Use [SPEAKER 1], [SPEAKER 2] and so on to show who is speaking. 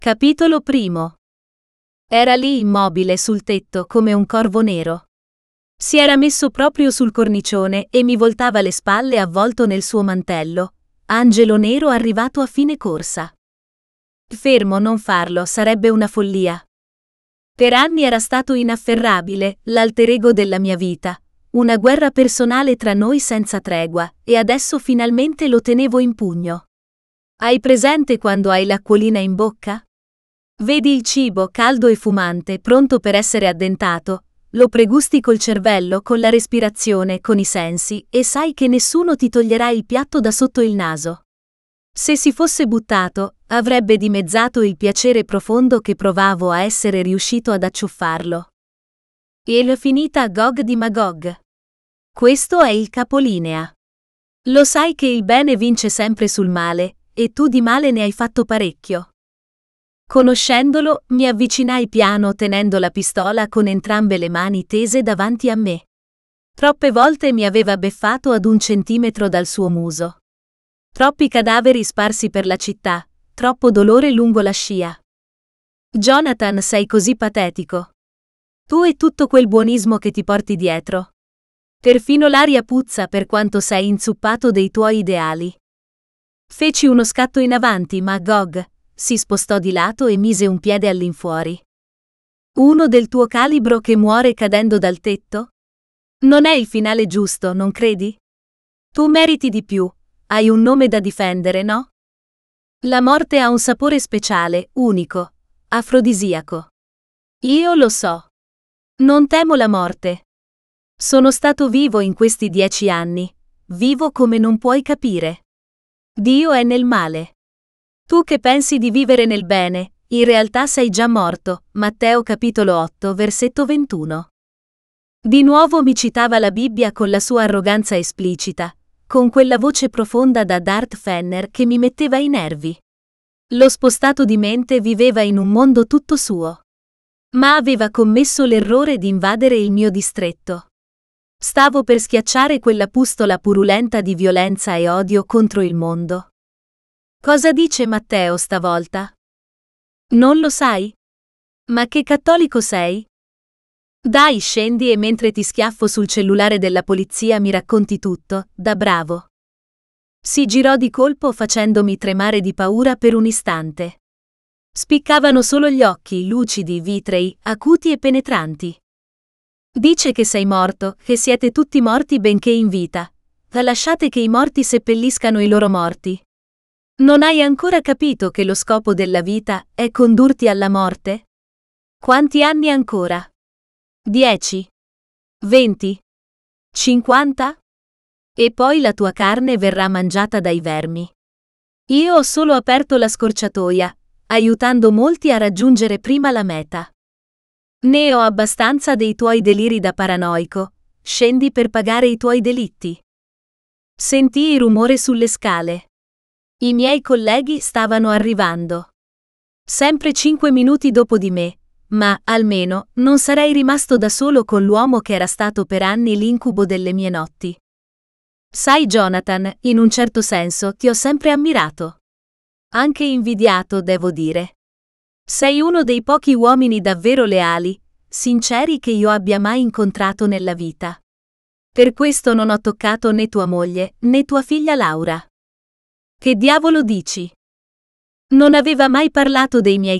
[SPEAKER 1] Capitolo primo. Era lì immobile sul tetto come un corvo nero. Si era messo proprio sul cornicione e mi voltava le spalle avvolto nel suo mantello, angelo nero arrivato a fine corsa. Fermo, non farlo, sarebbe una follia. Per anni era stato inafferrabile, l'alter ego della mia vita, una guerra personale tra noi senza tregua, e adesso finalmente lo tenevo in pugno. Hai presente quando hai l'acquolina in bocca? Vedi il cibo caldo e fumante, pronto per essere addentato, lo pregusti col cervello, con la respirazione, con i sensi, e sai che nessuno ti toglierà il piatto da sotto il naso. Se si fosse buttato, avrebbe dimezzato il piacere profondo che provavo a essere riuscito ad acciuffarlo. E l'ho finita a Gog di Magog. Questo è il capolinea. Lo sai che il bene vince sempre sul male, e tu di male ne hai fatto parecchio. Conoscendolo, mi avvicinai piano tenendo la pistola con entrambe le mani tese davanti a me. Troppe volte mi aveva beffato ad 1 centimetro dal suo muso. Troppi cadaveri sparsi per la città, troppo dolore lungo la scia. Jonathan, sei così patetico. Tu e tutto quel buonismo che ti porti dietro. Perfino l'aria puzza per quanto sei inzuppato dei tuoi ideali. Feci uno scatto in avanti, ma Gog si spostò di lato e mise un piede all'infuori. Uno del tuo calibro che muore cadendo dal tetto? Non è il finale giusto, non credi? Tu meriti di più, hai un nome da difendere, no? La morte ha un sapore speciale, unico, afrodisiaco. Io lo so. Non temo la morte. Sono stato vivo in questi 10 anni, vivo come non puoi capire. Dio è nel male. Tu che pensi di vivere nel bene, in realtà sei già morto. Matteo capitolo 8 versetto 21. Di nuovo mi citava la Bibbia con la sua arroganza esplicita, con quella voce profonda da Darth Fenner che mi metteva i nervi. Lo spostato di mente viveva in un mondo tutto suo. Ma aveva commesso l'errore di invadere il mio distretto. Stavo per schiacciare quella pustola purulenta di violenza e odio contro il mondo. Cosa dice Matteo stavolta? Non lo sai? Ma che cattolico sei? Dai, scendi e mentre ti schiaffo sul cellulare della polizia mi racconti tutto, da bravo. Si girò di colpo facendomi tremare di paura per un istante. Spiccavano solo gli occhi, lucidi, vitrei, acuti e penetranti. Dice che sei morto, che siete tutti morti benché in vita. Lasciate che i morti seppelliscano i loro morti. Non hai ancora capito che lo scopo della vita è condurti alla morte? Quanti anni ancora? 10? 20? 50? E poi la tua carne verrà mangiata dai vermi. Io ho solo aperto la scorciatoia, aiutando molti a raggiungere prima la meta. Ne ho abbastanza dei tuoi deliri da paranoico, scendi per pagare i tuoi delitti. Sentii rumore sulle scale. I miei colleghi stavano arrivando. Sempre 5 minuti dopo di me, ma, almeno, non sarei rimasto da solo con l'uomo che era stato per anni l'incubo delle mie notti. Sai Jonathan, in un certo senso ti ho sempre ammirato. Anche invidiato, devo dire. Sei uno dei pochi uomini davvero leali, sinceri che io abbia mai incontrato nella vita. Per questo non ho toccato né tua moglie, né tua figlia Laura. Che diavolo dici? Non aveva mai parlato dei miei